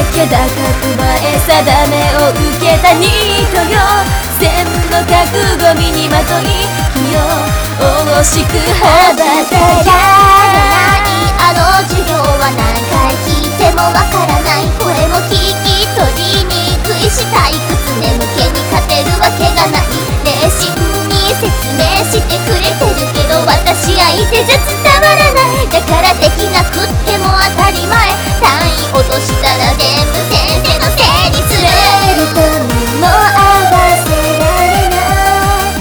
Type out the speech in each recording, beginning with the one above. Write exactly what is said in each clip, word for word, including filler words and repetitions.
気高く前定めを受けたニートよ。千の覚悟身にまとい日を惜しく羽ばたけ。 あの授業は何回聞いてもわからない。これも聞き取りにくいし退屈眠気に勝てるわけがない。熱心に説明してくれてるけど私相手じゃ伝わらない。だからできなくっても当たり前。単位落としたら全部先生のせいにする。 誰と目も合わせられない。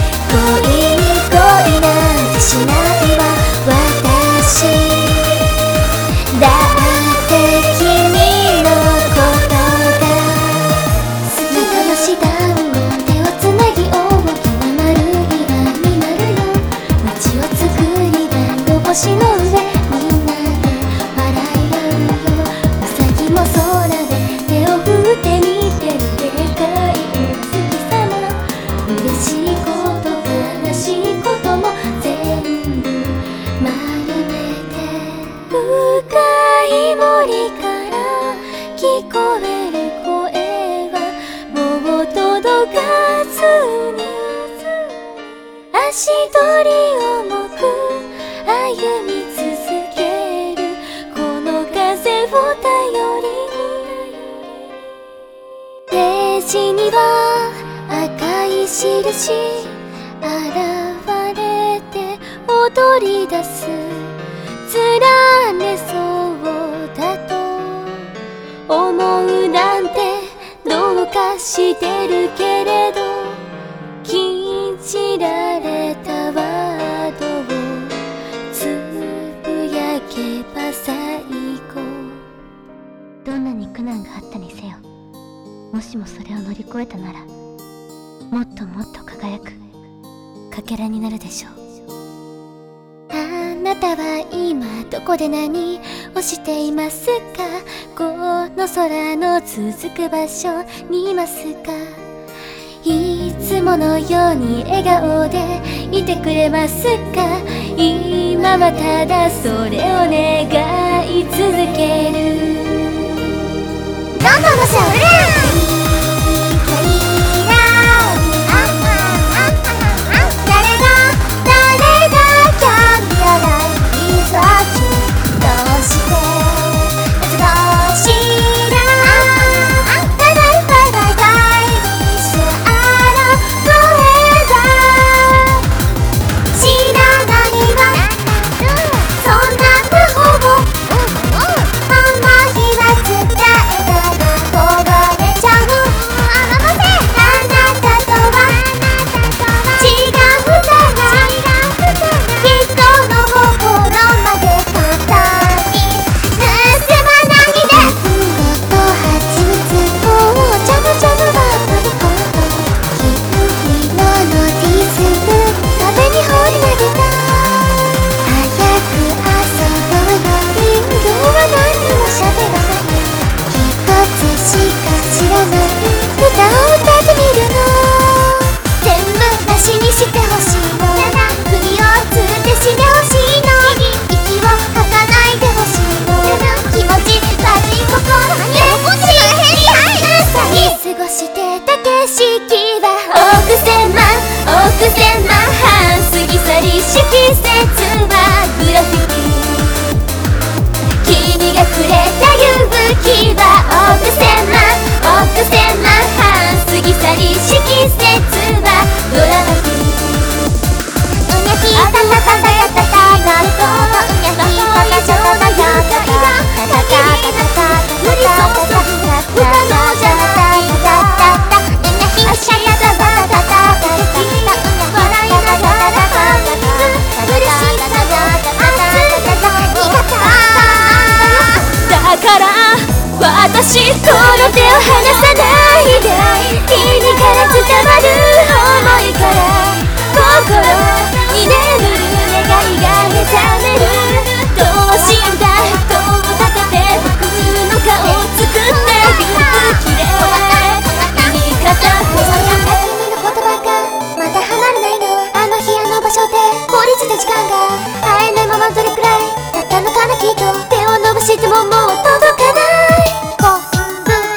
恋に恋なんてしないわ私。だって君のことが好き。仲良し団子手をつなぎ大きな丸い輪になるよ。街を作り団子星の上みんなで笑い合うよ。うさぎも空で手を振って見てるでかいお月様。嬉しいこと悲しいことも全部丸めて。深い森から聞こえる声はもう届かずに、足取り重く歩み続けるこの風を頼りに。ページには赤い印現れて踊り出す。連ねそうだと思うなんてどうかしてるけれど、禁じられたワードをつぶやけば最後。どんなに苦難があったにせよ、もしもそれを乗り越えたならもっともっと輝くかけらになるでしょう。あなたは今どこで何をしていますか。この空の続く場所にいますか。いつものように笑顔でいてくれますか。今はただそれを願い続ける。 どんどんのしゃべる。 私との手を離さないで。君から伝わる想いから心に眠る願いが目覚める。等身大塔を立てて僕の顔を作ってる綺麗言い方を。 君の言葉がまだ離れないの。あの日あの場所で法律で時間が会えないままどれくらいだったのかな。きっと手を伸ばしてももう届かない。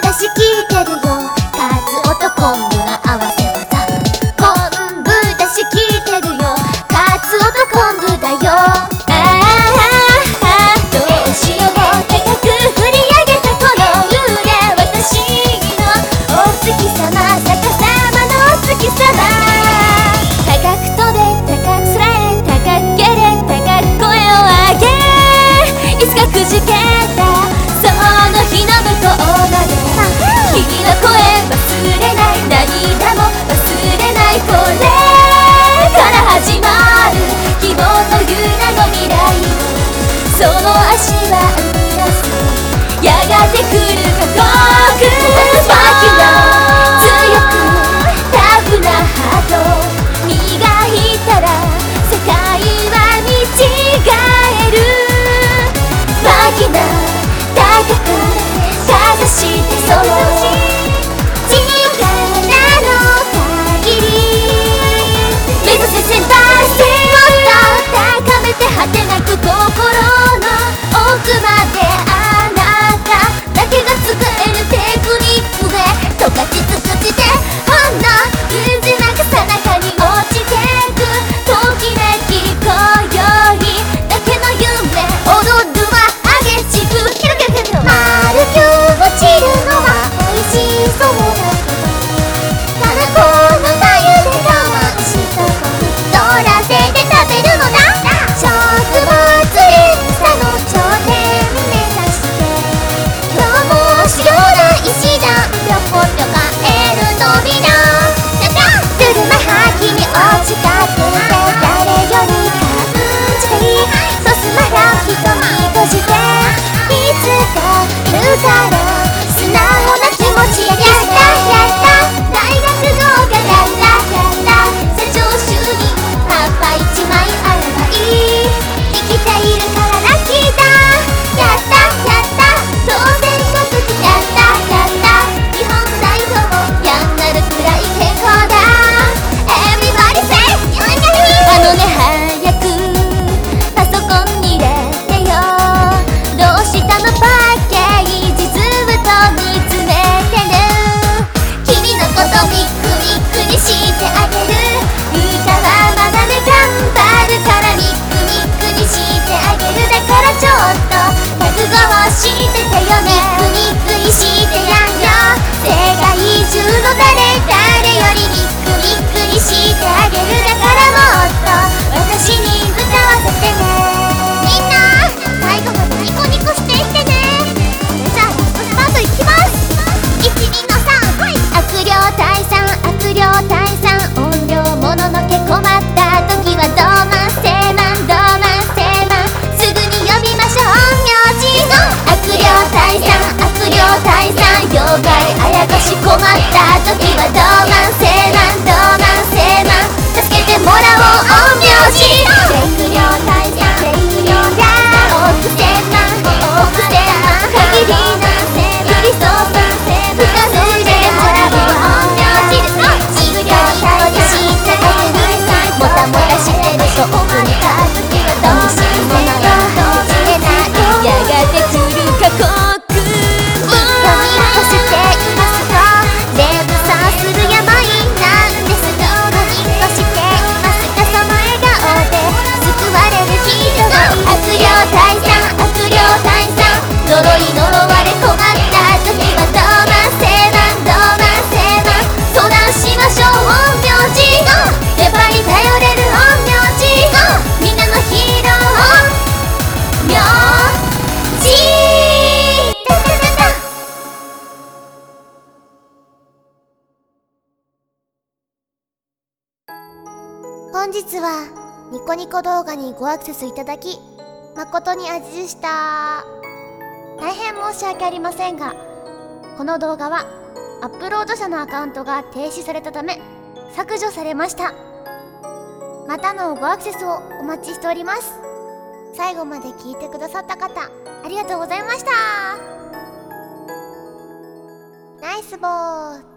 昆布の合わせ技。昆布だし効いてるよ、カツオと昆布だよ。ああどうしよう、高く振り上げたこの腕、私のお月様、逆さまのお月様。高く飛べ高く空へ、高く蹴れ高く声を上げ、いつかくじけたその日の向こうまで、君の声忘れない、涙も忘れない、これから始まる希望という名の未来を、その足は生み出すやがて来る過酷。スパーキュラー強くタフなハート磨いたら世界は見違える。スパーキュラー高くかざしてそう力の限り目指せ先輩性を高めて果てなく心の奥まで、あなただけが使えるテクニックで十勝尽くしてほんの渦巻くさなかに落ちてくときめき、今宵だけの夢踊るは激しくキラキラキラ、丸く落ちるのは美味しそうだけど、ただこの左右で我慢したこと取らせて食べるのだ。食物連鎖の頂点目指して今日も主要な石段ぴょこぴょかえる扉、車はきに落ちかけて誰より感じていい、そうすまら瞳閉じていつかいるから素直な気持ちやったやった大学合格やったやった社長就任葉っぱ一枚あればいい、生きているからラッキーだやったやった当選特技やったやった日本代表もやんなるくらい健康だ Everybody say あのね早くパソコンに入れてよ、どうしたのパッケージずっと見つめてる、君のことビックビックにしてあげる、歌はまだね頑張るからビックビックにしてあげる、だからちょっと覚悟をしててよね、ビックビックにしてやんよ、世界中の誰誰よりビックビックにしてあげる、だからもっと私に歌わせてね。みんな最後までニコニコしていってね。それじゃあラストスパートいきます。いち、にのさん、はい、悪霊退散悪霊退散、音量もののけ困った時はドーマンセーマンドーマンセーマン、すぐに呼びましょう陰陽師の悪霊退散悪霊退散、妖怪あやかし困った時はドーマンセーマンドーマンセーマン、助けてもらおう陰陽師の悪霊退散悪霊退散億千万億千万限りなクリストファン不可能でもらおう陰陽師の悪霊退散してもたもたしてると思った時はどうしようもないどうしれないやがて来る過酷、ニコニコしていますか連鎖する病なんですけど、ニコしていますかその笑顔で救われる人が悪霊退散悪霊退散、呪い呪われ困った時はドーマンセーマンドーマンセーマン、相談しましょう陰陽師、やっぱり頼れる陰陽師、みんなのヒーロー陽師タタタタ。本日はニコニコ動画にごアクセスいただき誠に味でした。大変申し訳ありませんが、この動画はアップロード者のアカウントが停止されたため削除されました。またのごアクセスをお待ちしております。最後まで聞いてくださった方ありがとうございました。ナイスボー。